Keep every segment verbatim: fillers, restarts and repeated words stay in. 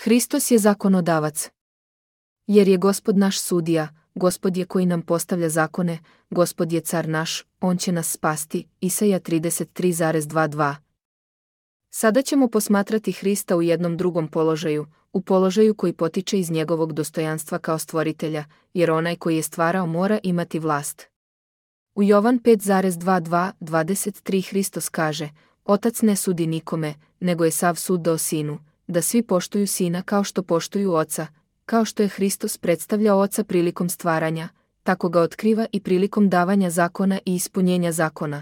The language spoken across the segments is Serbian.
Hristos je zakonodavac. Jer je Gospod naš sudija, Gospod je koji nam postavlja zakone, Gospod je car naš, on će nas spasti. Isaija trideset tri dvadeset dva. Sada ćemo posmatrati Hrista u jednom drugom položaju, u položaju koji potiče iz njegovog dostojanstva kao stvoritelja, jer onaj koji je stvarao mora imati vlast. U Jovan pet dvadeset dva dvadeset tri Hristos kaže: Otac ne sudi nikome, nego je sav sud dao sinu, da svi poštuju sina kao što poštuju oca, kao što je Hristos predstavljao oca prilikom stvaranja, tako ga otkriva i prilikom davanja zakona i ispunjenja zakona.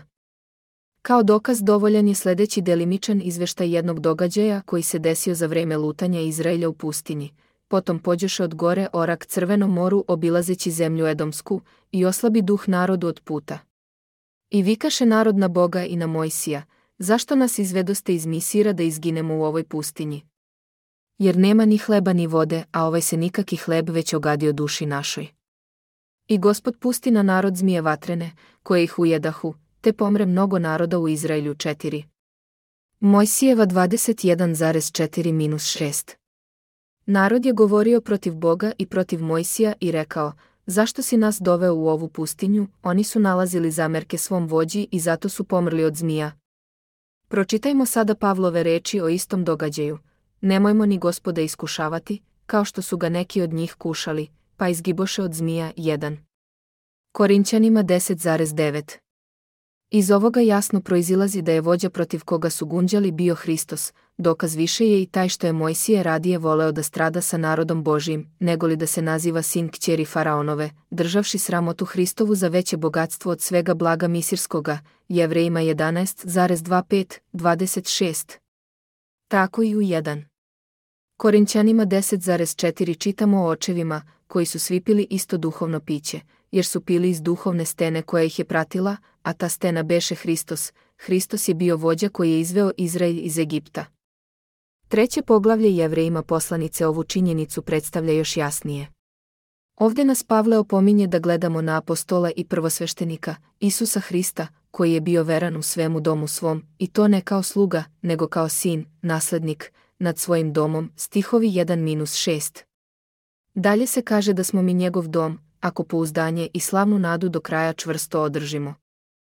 Kao dokaz dovoljan je sljedeći delimičan izveštaj jednog događaja koji se desio za vreme lutanja Izraelja u pustinji. Potom pođoše od gore orak Crvenom moru obilazeći zemlju Edomsku i oslabi duh narodu od puta. I vikaše narod na Boga i na Mojsija: Zašto nas izvedoste iz Misira da izginemo u ovoj pustinji? Jer nema ni hleba ni vode, a ovaj se nikaki hleb već ogadio duši našoj. I Gospod pusti na narod zmije vatrene, koje ih ujedahu, te pomre mnogo naroda u Izraelju. četiri. Mojsijeva dvadeset jedan četiri šest. Narod je govorio protiv Boga i protiv Mojsija i rekao: Zašto si nas doveo u ovu pustinju? Oni su nalazili zamerke svom vođi i zato su pomrli od zmija. Pročitajmo sada Pavlove reči o istom događaju. Nemojmo ni Gospoda iskušavati, kao što su ga neki od njih kušali, pa izgiboše od zmija. jedan. Korinćanima deset devet. Iz ovoga jasno proizilazi da je vođa protiv koga su gunđali bio Hristos. Dokaz više je i taj što je Mojsije radije voleo da strada sa narodom Božijim, negoli da se naziva sin kćeri Faraonove, državši sramotu Hristovu za veće bogatstvo od svega blaga misirskoga. Jevrejima jedanaest dvadesет pet dvadeset šest. Tako i u jedan. Korinćanima deset četiri čitamo o očevima, koji su svi pili isto duhovno piće, jer su pili iz duhovne stene koja ih je pratila, a ta stena beše Hristos. Hristos je bio vođa koji je izveo Izrael iz Egipta. Treće poglavlje Jevrejima poslanice ovu činjenicu predstavlja još jasnije. Ovdje nas Pavle opominje da gledamo na apostola i prvosveštenika, Isusa Hrista, koji je bio veran u svemu domu svom, i to ne kao sluga, nego kao sin, naslednik, nad svojim domom. Stihovi jedan šest. Dalje se kaže da smo mi njegov dom, ako pouzdanje i slavnu nadu do kraja čvrsto održimo.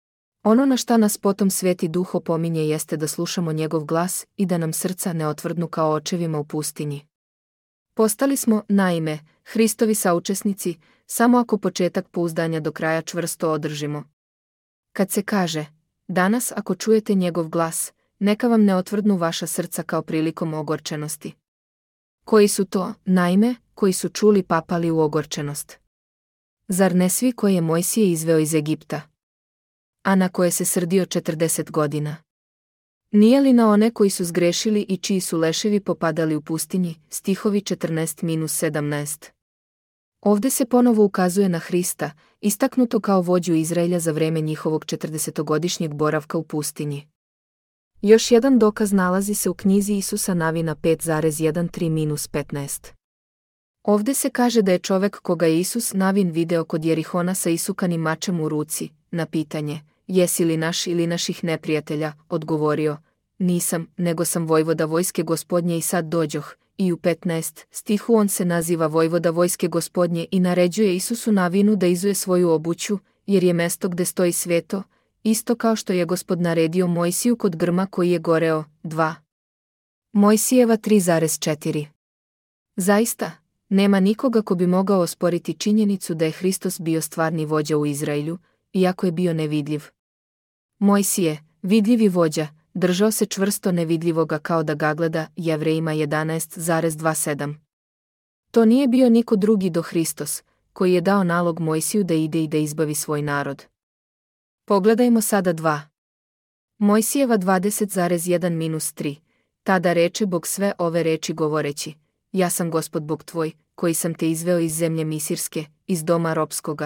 Ono na šta nas potom Sveti Duh opominje jeste da slušamo njegov glas i da nam srca ne otvrdnu kao očevima u pustinji. Postali smo, naime, Hristovi saučesnici, samo ako početak pouzdanja do kraja čvrsto održimo. Kad se kaže: Danas ako čujete njegov glas, neka vam ne otvrdnu vaša srca kao prilikom ogorčenosti. Koji su to, naime, koji su čuli pa pali u ogorčenost? Zar ne svi koje je Mojsije izveo iz Egipta? A na koje se srdio četrdeset godina? Nije li na one koji su zgrešili i čiji su leševi popadali u pustinji? Stihovi četrnaest sedamnaest. Ovdje se ponovo ukazuje na Hrista, istaknuto kao vođu Izraelja za vreme njihovog četrdesetogodišnjeg boravka u pustinji. Još jedan dokaz nalazi se u knjizi Isusa Navina pet jedan tri petnaest. Ovdje se kaže da je čovek koga je Isus Navin video kod Jerihona sa isukanim mačem u ruci, na pitanje: Jesi li naš ili naših neprijatelja, odgovorio: Nisam, nego sam vojvoda vojske Gospodnje i sad dođoh. I u petnaest stihu on se naziva vojvoda vojske Gospodnje i naređuje Isusu Navinu da izuje svoju obuću, jer je mesto gde stoji sveto, isto kao što je Gospod naredio Mojsiju kod grma koji je goreo. dva. Mojsijeva tri četiri. Zaista, nema nikoga ko bi mogao osporiti činjenicu da je Hristos bio stvarni vođa u Izraelju, iako je bio nevidljiv. Mojsije, vidljivi vođa, držao se čvrsto nevidljivoga kao da ga gleda. Jevrejima jedanaest dvadeset sedam. To nije bio niko drugi do Hristos, koji je dao nalog Mojsiju da ide i da izbavi svoj narod. Pogledajmo sada dva. Mojsijeva dvadeset jedan tri. Tada reče Bog sve ove reči govoreći: Ja sam Gospod Bog tvoj, koji sam te izveo iz zemlje Misirske, iz doma ropskoga.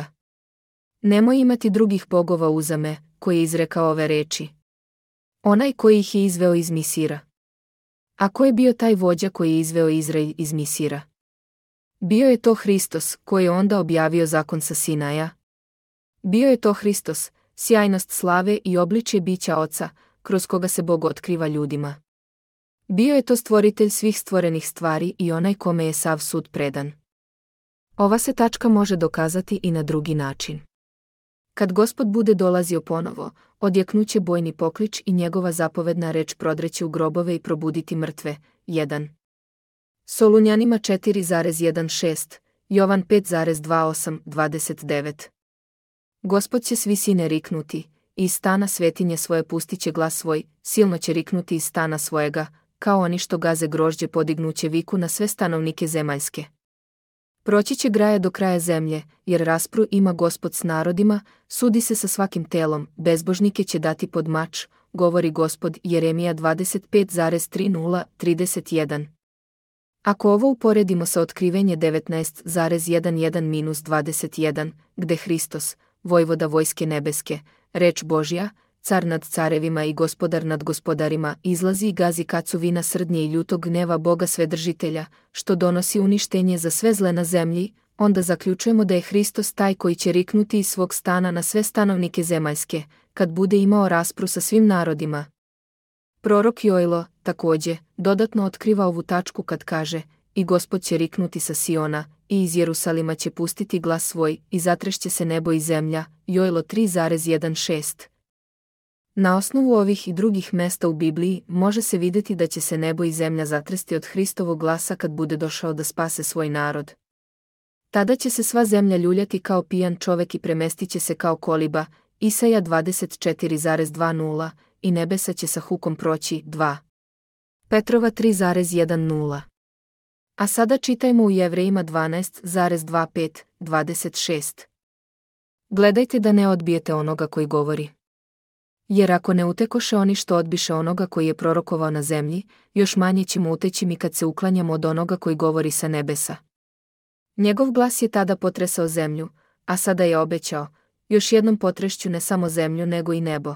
Nemoj imati drugih bogova uza me, koji je izrekao ove reči. Onaj koji ih je izveo iz Misira. A ko je bio taj vođa koji je izveo Izrael iz Misira? Bio je to Hristos, koji je onda objavio zakon sa Sinaja. Bio je to Hristos, sjajnost slave i obličje bića Oca, kroz koga se Bog otkriva ljudima. Bio je to stvoritelj svih stvorenih stvari i onaj kome je sav sud predan. Ova se tačka može dokazati i na drugi način. Kad Gospod bude dolazio ponovo, odjeknuće bojni poklič i njegova zapovedna reč prodreće u grobove i probuditi mrtve. jedan. Solunjanima četiri šesnaest, Jovan pet dvadeset osam dvadeset devet. Gospod će s visine riknuti, i iz stana svetinje svoje pustiće glas svoj, silno će riknuti iz stana svojega, kao oni što gaze grožđe podignuće viku na sve stanovnike zemaljske. Proći će graja do kraja zemlje, jer raspru ima Gospod s narodima, sudi se sa svakim telom, bezbožnike će dati pod mač, govori Gospod. Jeremija dvadeset pet trideset trideset jedan. Ako ovo uporedimo sa Otkrivenje devetnaest jedenaest dvadeset jedan, gde Hristos, vojvoda vojske nebeske, reč Božja, car nad carevima i gospodar nad gospodarima, izlazi i gazi kacu vina srdnje i ljutog gneva Boga Svedržitelja, što donosi uništenje za sve zle na zemlji, onda zaključujemo da je Hristos taj koji će riknuti iz svog stana na sve stanovnike zemaljske, kad bude imao raspru sa svim narodima. Prorok Joilo, također, dodatno otkriva ovu tačku kad kaže: i Gospod će riknuti sa Siona, i iz Jerusalima će pustiti glas svoj, i zatrešće se nebo i zemlja. Joilo tri šesnaest. Na osnovu ovih i drugih mesta u Bibliji može se vidjeti da će se nebo i zemlja zatresti od Hristovog glasa kad bude došao da spase svoj narod. Tada će se sva zemlja ljuljati kao pijan čovek i premestit će se kao koliba. Isaja dvadeset četiri dvadeset, i nebesa će sa hukom proći. dva. Petrova tri dvadeset. A sada čitajmo u Jevrejima dvanaest dvadeset pet dvadeset šest. Gledajte da ne odbijete onoga koji govori. Jer ako ne utekoše oni što odbiše onoga koji je prorokovao na zemlji, još manje ćemo uteći mi kad se uklanjamo od onoga koji govori sa nebesa. Njegov glas je tada potresao zemlju, a sada je obećao: još jednom potrešću ne samo zemlju nego i nebo.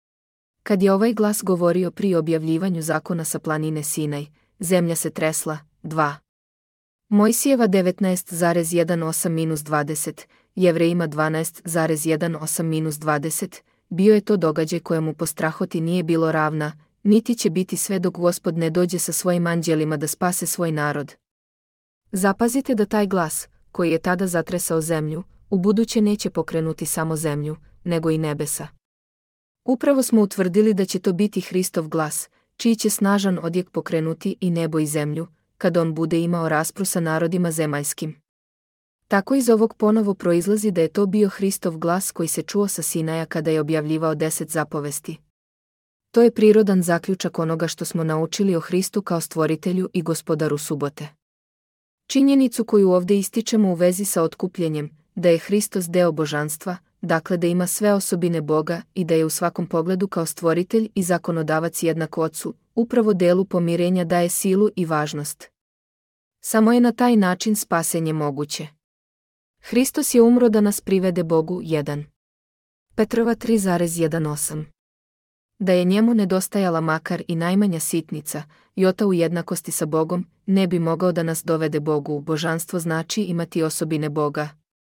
Kad je ovaj glas govorio pri objavljivanju zakona sa planine Sinaj, zemlja se tresla. dva. Mojsijeva devetnaest osam dvadeset, Jevrejima dvanaest osam dvadeset, bio je to događaj kojemu po strahoti nije bilo ravna, niti će biti sve dok Gospod ne dođe sa svojim anđelima da spase svoj narod. Zapazite da taj glas, koji je tada zatresao zemlju, ubuduće neće pokrenuti samo zemlju, nego i nebesa. Upravo smo utvrdili da će to biti Hristov glas, čiji će snažan odjek pokrenuti i nebo i zemlju, kad on bude imao raspru sa narodima zemaljskim. Tako iz ovog ponovo proizlazi da je to bio Hristov glas koji se čuo sa Sinaja kada je objavljivao deset zapovesti. To je prirodan zaključak onoga što smo naučili o Hristu kao stvoritelju i gospodaru subote. Činjenicu koju ovdje ističemo u vezi sa otkupljenjem, da je Hristos deo božanstva, dakle da ima sve osobine Boga i da je u svakom pogledu kao stvoritelj i zakonodavac jednak Ocu, upravo delu pomirenja daje silu i važnost. Samo je na taj način spasenje moguće. Hristos je umro da nas privede Bogu. jedan. Petrova tri osam. Da je njemu nedostajala makar i najmanja sitnica, jota u jednakosti sa Bogom, ne bi mogao da nas dovede Bogu. Božanstvo znači imati osobine Boga.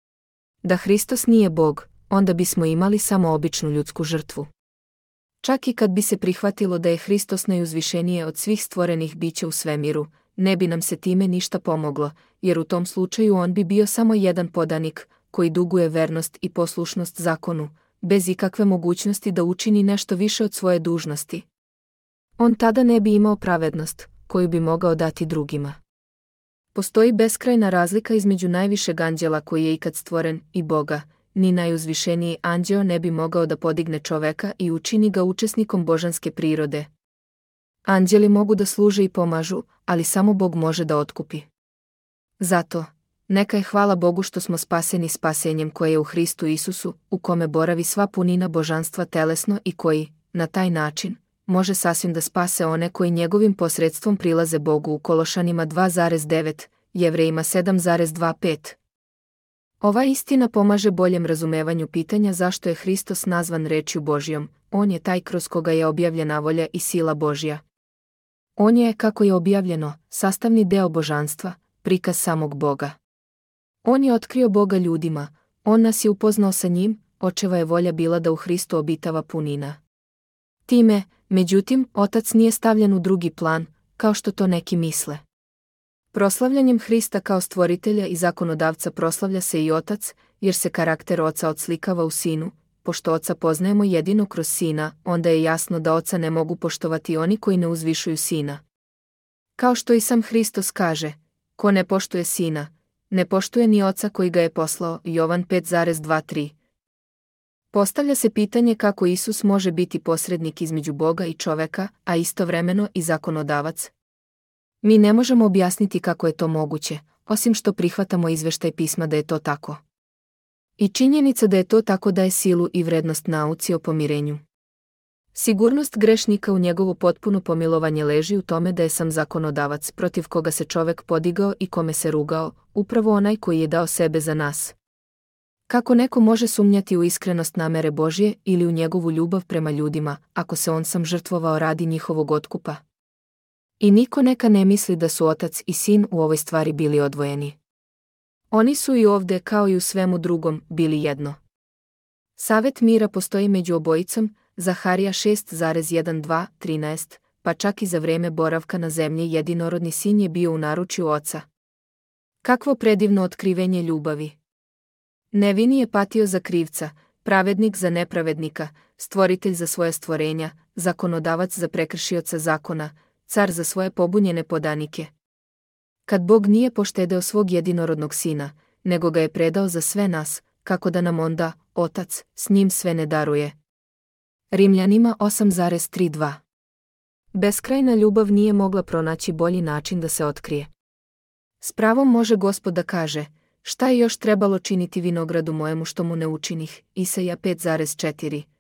Da Hristos nije Bog, onda bismo imali samo običnu ljudsku žrtvu. Čak i kad bi se prihvatilo da je Hristos najuzvišenije od svih stvorenih bića u svemiru, ne bi nam se time ništa pomoglo, jer u tom slučaju on bi bio samo jedan podanik, koji duguje vernost i poslušnost zakonu, bez ikakve mogućnosti da učini nešto više od svoje dužnosti. On tada ne bi imao pravednost, koju bi mogao dati drugima. Postoji beskrajna razlika između najvišeg anđela koji je ikad stvoren i Boga. Ni najuzvišeniji anđeo ne bi mogao da podigne čoveka i učini ga učesnikom božanske prirode. Anđeli mogu da služe i pomažu, ali samo Bog može da otkupi. Zato, neka je hvala Bogu što smo spaseni spasenjem koje je u Hristu Isusu, u kome boravi sva punina božanstva telesno i koji, na taj način, može sasvim da spase one koji njegovim posredstvom prilaze Bogu u Kološanima dva devet, Jevrejima sedam dvadestet pet. Ova istina pomaže boljem razumevanju pitanja zašto je Hristos nazvan rečju Božjom. On je taj kroz koga je objavljena volja i sila Božja. On je, kako je objavljeno, sastavni deo božanstva, prikaz samog Boga. On je otkrio Boga ljudima, on nas je upoznao sa njim, očeva je volja bila da u Hristu obitava punina. Time, međutim, Otac nije stavljen u drugi plan, kao što to neki misle. Proslavljanjem Hrista kao stvoritelja i zakonodavca proslavlja se i Otac, jer se karakter Oca odslikava u Sinu. Pošto Oca poznajemo jedino kroz Sina, onda je jasno da Oca ne mogu poštovati oni koji ne uzvišuju Sina. Kao što i sam Hristos kaže, ko ne poštuje Sina, ne poštuje ni Oca koji ga je poslao, Jovan pet dvadeset tri. Postavlja se pitanje kako Isus može biti posrednik između Boga i čoveka, a istovremeno i zakonodavac. Mi ne možemo objasniti kako je to moguće, osim što prihvatamo izveštaj pisma da je to tako. I činjenica da je to tako daje silu i vrednost nauci o pomirenju. Sigurnost grešnika u njegovo potpuno pomilovanje leži u tome da je sam zakonodavac protiv koga se čovek podigao i kome se rugao, upravo onaj koji je dao sebe za nas. Kako neko može sumnjati u iskrenost namere Božje ili u njegovu ljubav prema ljudima, ako se on sam žrtvovao radi njihovog otkupa? I niko neka ne misli da su Otac i Sin u ovoj stvari bili odvojeni. Oni su i ovde, kao i u svemu drugom, bili jedno. Savet mira postoji među obojicom, Zaharija šest jedan dva trinaest, pa čak i za vreme boravka na zemlji jedinorodni Sin je bio u naručju Oca. Kakvo predivno otkrivenje ljubavi! Nevini je patio za krivca, pravednik za nepravednika, stvoritelj za svoje stvorenja, zakonodavac za prekršioca zakona, car za svoje pobunjene podanike. Kad Bog nije poštedeo svog jedinorodnog Sina, nego ga je predao za sve nas, kako da nam onda, Otac, s njim sve ne daruje. Rimljanima osam tri dva. Beskrajna ljubav nije mogla pronaći bolji način da se otkrije. S pravom može Gospod da kaže, šta je još trebalo činiti vinogradu mojemu što mu ne učinih, Isaija pet četiri.